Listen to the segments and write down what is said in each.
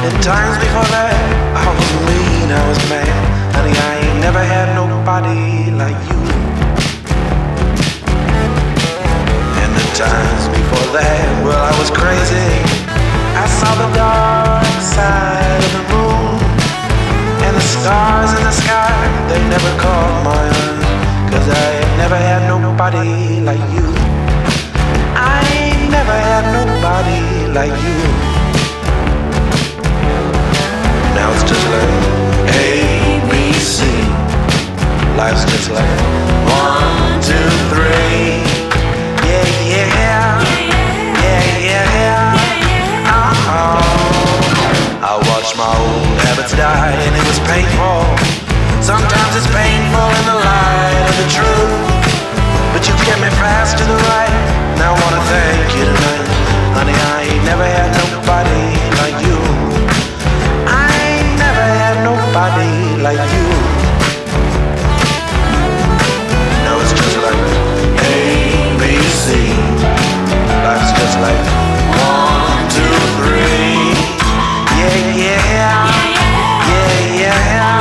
the times before that, I was mean, I was mad. Honey, I ain't never had nobody like you. And the times before that, well, I was crazy. I saw the dark side of the moon, and the stars in the sky, they never caught my eye. 'Cause I ain't never had nobody like you. I ain't never had nobody like you. Now it's just like A, B, C. Life's just like 1, 2, 3. Yeah, yeah, yeah, yeah. I watched my old habits die, and it was painful. Sometimes it's painful in the light of the truth, but you get me fast to the right. Now I wanna thank you tonight. Honey, I ain't never had nobody like you. I ain't never had nobody like you. Now it's just like A, B, C. Life's just like 1, 2, 3. Yeah, yeah, yeah, yeah.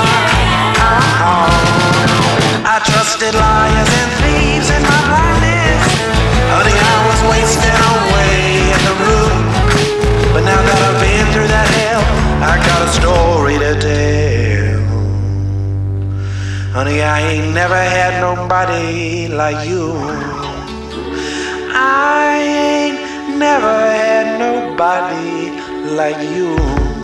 I trusted liars and thieves in my blindness. Honey, I was wasting away in the room. But now that I've been through that hell, I got a story to tell. Honey, I ain't never had nobody like you. I ain't never had nobody like you.